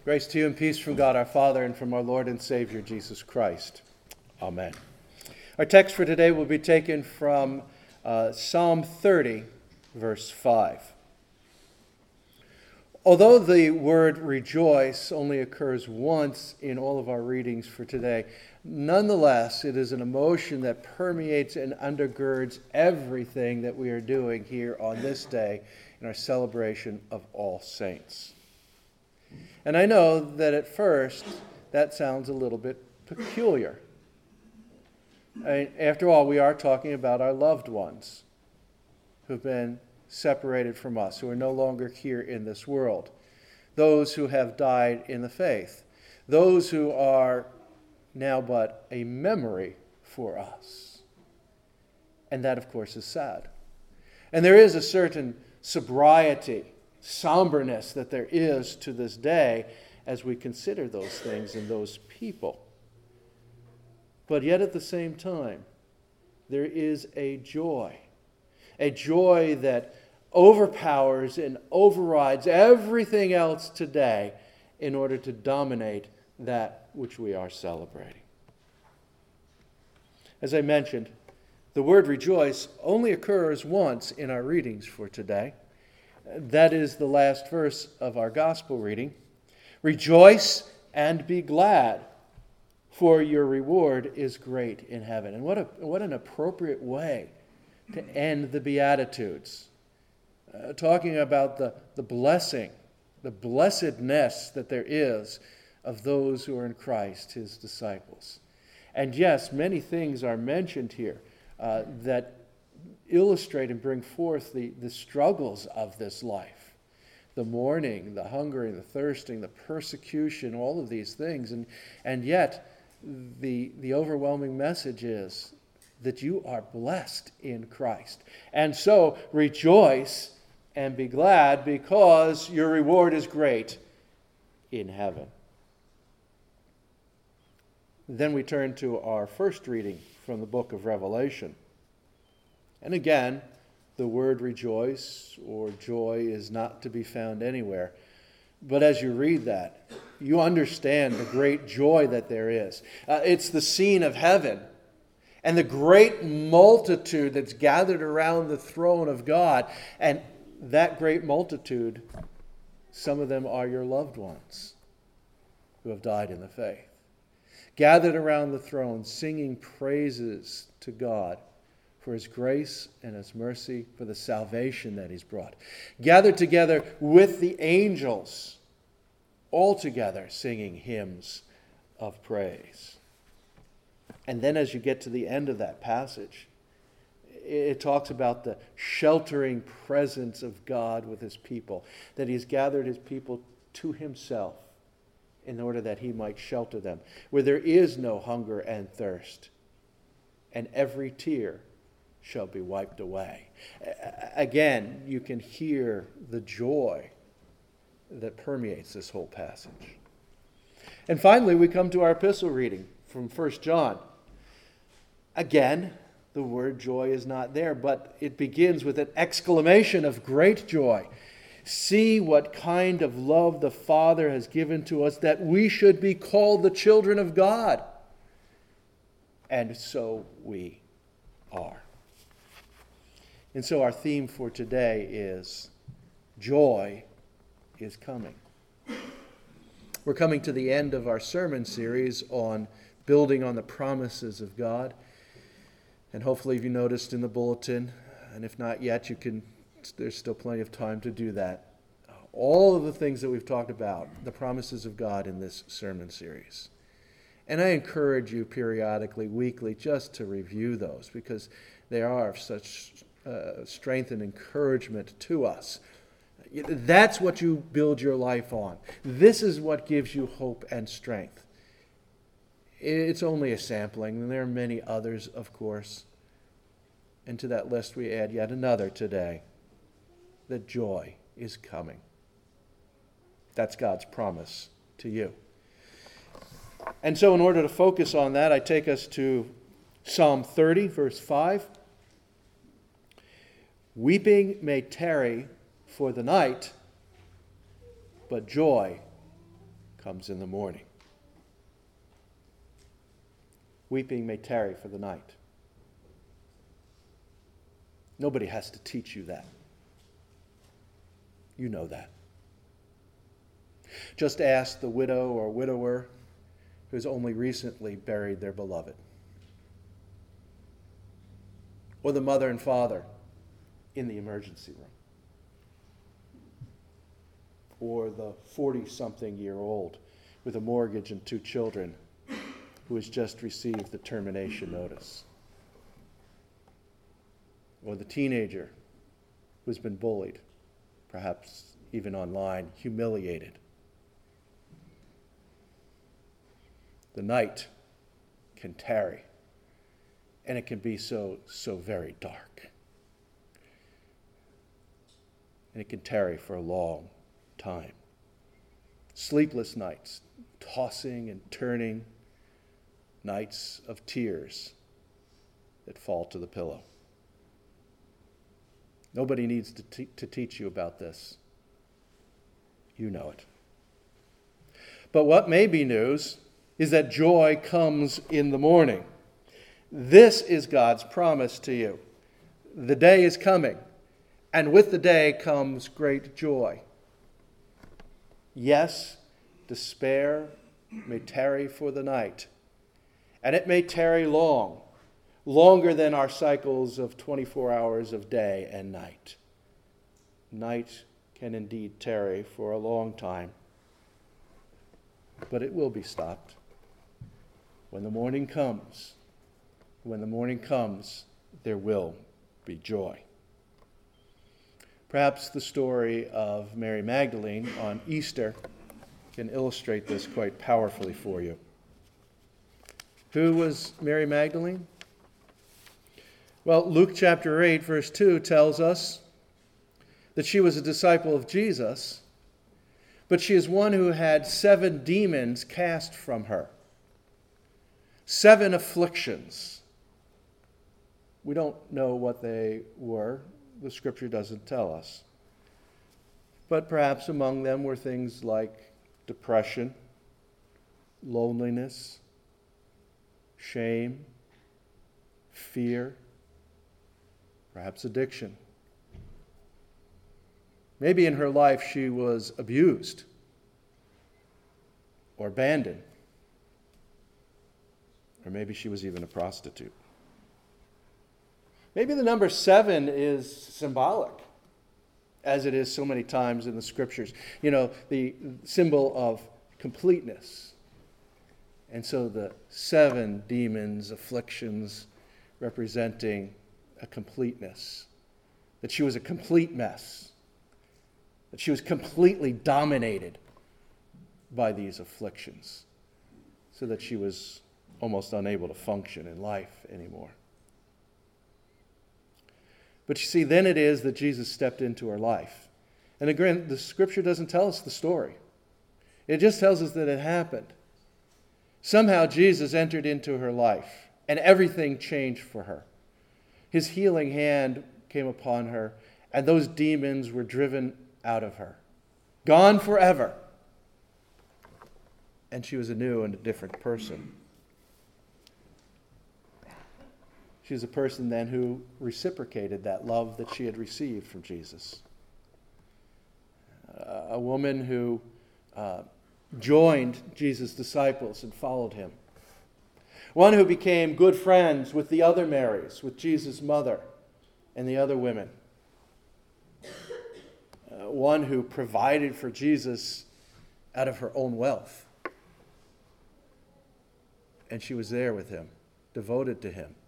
Grace to you and peace from God our Father and from our Lord and Savior Jesus Christ. Amen. Our text for today will be taken from Psalm 30, verse 5. Although the word rejoice only occurs once in all of our readings for today, nonetheless, it is an emotion that permeates and undergirds everything that we are doing here on this day in our celebration of All Saints. And I know that at first that sounds a little bit peculiar. After all, we are talking about our loved ones who've been separated from us, who are no longer here in this world, those who have died in the faith, those who are now but a memory for us. And that, of course, is sad. And there is a certain sobriety, somberness that there is to this day as we consider those things and those people. But yet at the same time, there is a joy that overpowers and overrides everything else today in order to dominate that which we are celebrating. As I mentioned, the word rejoice only occurs once in our readings for today. That is the last verse of our gospel reading. Rejoice and be glad, for your reward is great in heaven. And what an appropriate way to end the Beatitudes. Talking about the blessing, the blessedness that there is of those who are in Christ, his disciples. And yes, many things are mentioned here that illustrate and bring forth the struggles of this life. The mourning, the hungering, the thirsting, the persecution, all of these things. And yet, the overwhelming message is that you are blessed in Christ. And so, rejoice and be glad because your reward is great in heaven. Then we turn to our first reading from the book of Revelation. And again, the word rejoice or joy is not to be found anywhere. But as you read that, you understand the great joy that there is. It's the scene of heaven and the great multitude that's gathered around the throne of God. And that great multitude, some of them are your loved ones who have died in the faith. Gathered around the throne, singing praises to God for his grace and his mercy, for the salvation that he's brought. Gathered together with the angels, all together singing hymns of praise. And then as you get to the end of that passage, it talks about the sheltering presence of God with his people, that he's gathered his people to himself in order that he might shelter them, where there is no hunger and thirst, and every tear shall be wiped away. Again, you can hear the joy that permeates this whole passage. And finally, we come to our epistle reading from 1 John. Again, the word joy is not there, but it begins with an exclamation of great joy. See what kind of love the Father has given to us, that we should be called the children of God. And so we are. And so our theme for today is joy is coming. We're coming to the end of our sermon series on building on the promises of God. And hopefully you noticed in the bulletin, and if not yet, there's still plenty of time to do that. All of the things that we've talked about, the promises of God in this sermon series. And I encourage you periodically, weekly, just to review those because they are of such strength and encouragement to us. That's what you build your life on. This is what gives you hope and strength. It's only a sampling, and there are many others, of course. And to that list we add yet another today, that joy is coming. That's God's promise to you. And so in order to focus on that, I take us to Psalm 30, verse 5. Weeping may tarry for the night, but joy comes in the morning. Weeping may tarry for the night. Nobody has to teach you that. You know that. Just ask the widow or widower who has only recently buried their beloved. Or the mother and father in the emergency room. Or the 40-something-year-old with a mortgage and 2 children who has just received the termination notice. Or the teenager who's been bullied, perhaps even online, humiliated. The night can tarry, and it can be so very dark. And it can tarry for a long time. Sleepless nights, tossing and turning, nights of tears that fall to the pillow. Nobody needs to teach you about this. You know it. But what may be news is that joy comes in the morning. This is God's promise to you. The day is coming, and with the day comes great joy. Yes, despair may tarry for the night, and it may tarry long, longer than our cycles of 24 hours of day and night. Night can indeed tarry for a long time, but it will be stopped. When the morning comes, there will be joy. Perhaps the story of Mary Magdalene on Easter can illustrate this quite powerfully for you. Who was Mary Magdalene? Well, Luke chapter 8, verse 2 tells us that she was a disciple of Jesus, but she is one who had 7 demons cast from her. 7 afflictions. We don't know what they were. The scripture doesn't tell us. But perhaps among them were things like depression, loneliness, shame, fear, perhaps addiction. Maybe in her life she was abused or abandoned. Or maybe she was even a prostitute. Maybe the number 7 is symbolic, as it is so many times in the scriptures. You know, the symbol of completeness. And so the 7 demons, afflictions, representing a completeness. That she was a complete mess. That she was completely dominated by these afflictions. So that she was almost unable to function in life anymore. But you see, then it is that Jesus stepped into her life. And again, the scripture doesn't tell us the story. It just tells us that it happened. Somehow Jesus entered into her life, and everything changed for her. His healing hand came upon her, and those demons were driven out of her. Gone forever. And she was a new and a different person. She was a person then who reciprocated that love that she had received from Jesus. A woman who joined Jesus' disciples and followed him. One who became good friends with the other Marys, with Jesus' mother and the other women. One who provided for Jesus out of her own wealth. And she was there with him, devoted to him.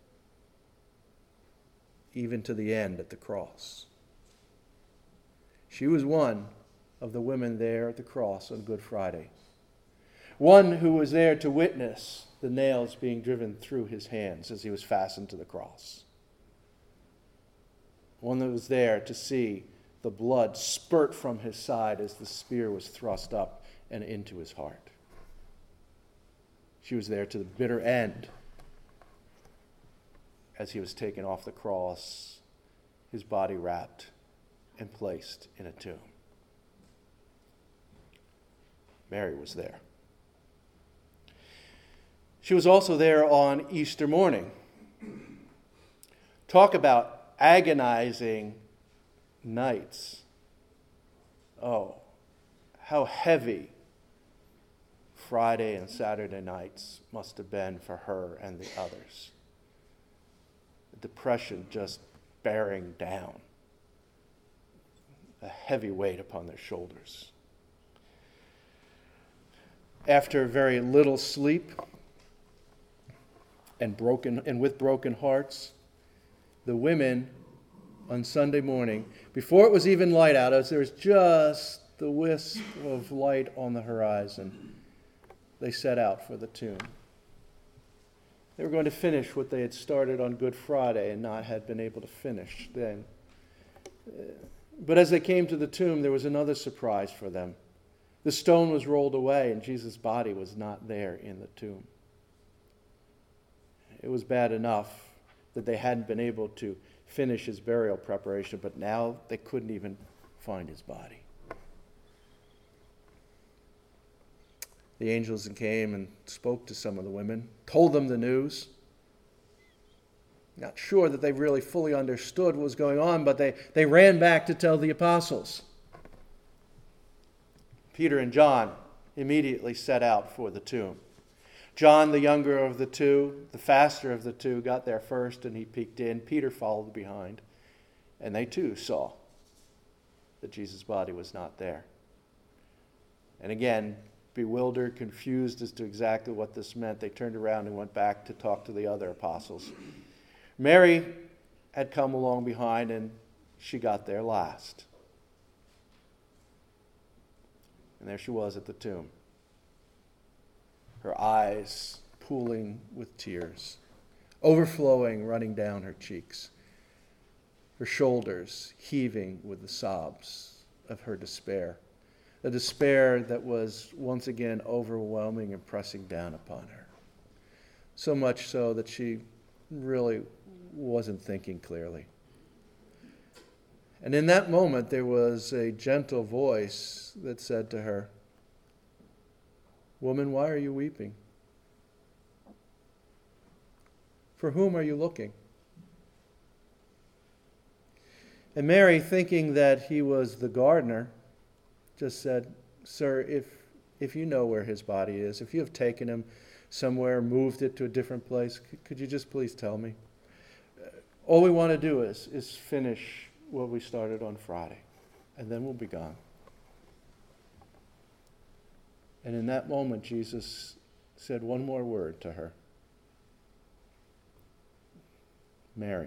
Even to the end at the cross. She was one of the women there at the cross on Good Friday. One who was there to witness the nails being driven through his hands as he was fastened to the cross. One that was there to see the blood spurt from his side as the spear was thrust up and into his heart. She was there to the bitter end as he was taken off the cross, his body wrapped and placed in a tomb. Mary was there. She was also there on Easter morning. Talk about agonizing nights. Oh, how heavy Friday and Saturday nights must have been for her and the others. The depression just bearing down, a heavy weight upon their shoulders. After very little sleep and with broken hearts, the women on Sunday morning, before it was even light out, as there was just the wisp of light on the horizon, they set out for the tomb. They were going to finish what they had started on Good Friday and not had been able to finish then. But as they came to the tomb, there was another surprise for them. The stone was rolled away and Jesus' body was not there in the tomb. It was bad enough that they hadn't been able to finish his burial preparation, but now they couldn't even find his body. The angels came and spoke to some of the women, told them the news. Not sure that they really fully understood what was going on, but they ran back to tell the apostles. Peter and John immediately set out for the tomb. John, the younger of the two, the faster of the two, got there first and he peeked in. Peter followed behind. And they too saw that Jesus' body was not there. And again, bewildered, confused as to exactly what this meant, they turned around and went back to talk to the other apostles. Mary had come along behind and she got there last. And there she was at the tomb, her eyes pooling with tears, overflowing, running down her cheeks, her shoulders heaving with the sobs of her despair, a despair that was once again overwhelming and pressing down upon her. So much so that she really wasn't thinking clearly. And in that moment, there was a gentle voice that said to her, "Woman, why are you weeping? For whom are you looking?" And Mary, thinking that he was the gardener, just said, "Sir, if you know where his body is, if you have taken him somewhere, moved it to a different place, could you just please tell me? All we want to do is finish what we started on Friday, and then we'll be gone." And in that moment, Jesus said one more word to her. "Mary."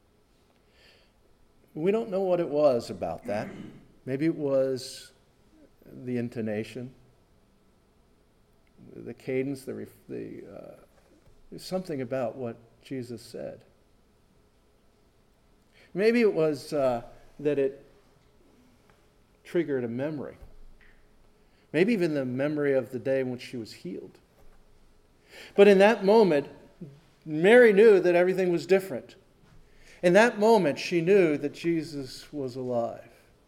We don't know what it was about that. Maybe it was the intonation, the cadence, there's something about what Jesus said. Maybe it was that it triggered a memory. Maybe even the memory of the day in which she was healed. But in that moment, Mary knew that everything was different. In that moment, she knew that Jesus was alive.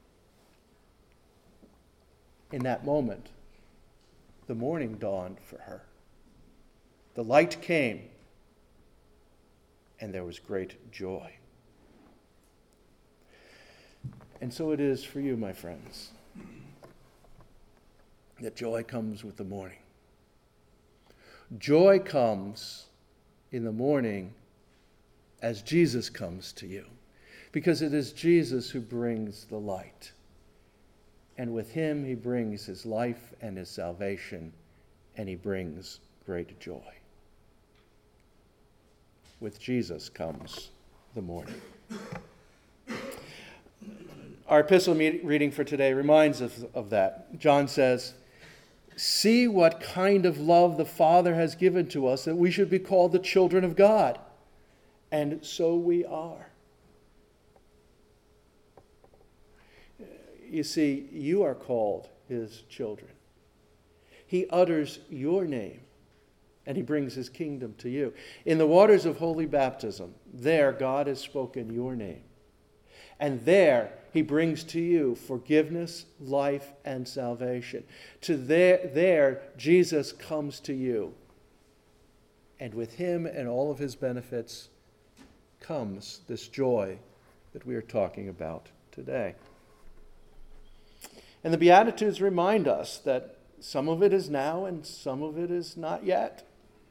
In that moment, the morning dawned for her. The light came, and there was great joy. And so it is for you, my friends, that joy comes with the morning. Joy comes in the morning as Jesus comes to you, because it is Jesus who brings the light. And with him, he brings his life and his salvation, and he brings great joy. With Jesus comes the morning. Our epistle reading for today reminds us of that. John says, "See what kind of love the Father has given to us, that we should be called the children of God. And so we are." You see, you are called his children. He utters your name, and he brings his kingdom to you. In the waters of holy baptism, there God has spoken your name. And there he brings to you forgiveness, life, and salvation. To there, Jesus comes to you. And with him and all of his benefits comes this joy that we are talking about today. And the Beatitudes remind us that some of it is now and some of it is not yet.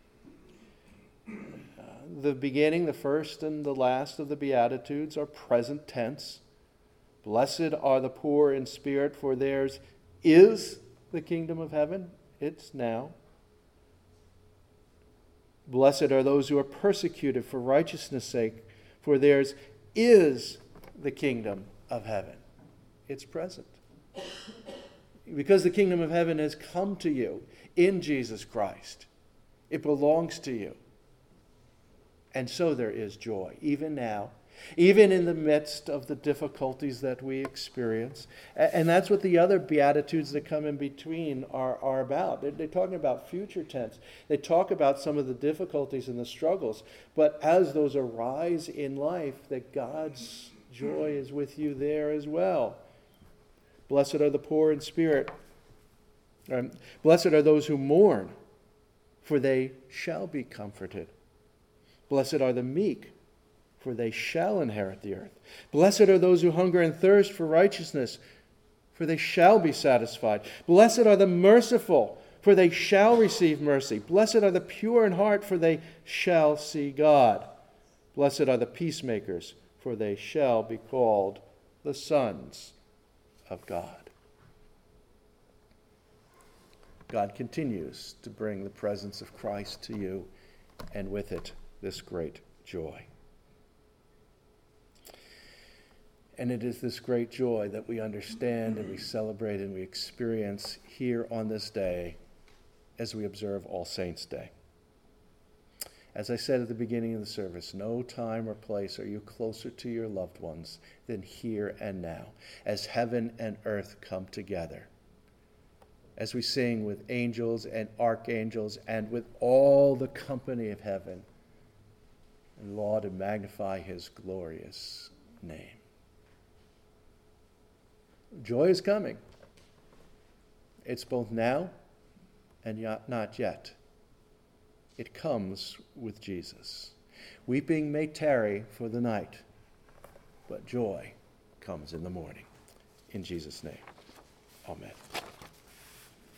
The beginning, the first and the last of the Beatitudes are present tense. Blessed are the poor in spirit, for theirs is the kingdom of heaven. It's now. Blessed are those who are persecuted for righteousness' sake, for theirs is the kingdom of heaven. It's present. Because the kingdom of heaven has come to you in Jesus Christ. It belongs to you. And so there is joy, even now, even in the midst of the difficulties that we experience. And that's what the other Beatitudes that come in between are about. They're talking about future tense. They talk about some of the difficulties and the struggles. But as those arise in life, that God's joy is with you there as well. Blessed are the poor in spirit. Blessed are those who mourn, for they shall be comforted. Blessed are the meek, for they shall inherit the earth. Blessed are those who hunger and thirst for righteousness, for they shall be satisfied. Blessed are the merciful, for they shall receive mercy. Blessed are the pure in heart, for they shall see God. Blessed are the peacemakers, for they shall be called the sons of God. God continues to bring the presence of Christ to you, and with it, this great joy. And it is this great joy that we understand and we celebrate and we experience here on this day as we observe All Saints' Day. As I said at the beginning of the service, no time or place are you closer to your loved ones than here and now, as heaven and earth come together. As we sing with angels and archangels and with all the company of heaven, and laud and magnify his glorious name. Joy is coming. It's both now and not yet. It comes with Jesus. Weeping may tarry for the night, but joy comes in the morning. In Jesus' name, amen.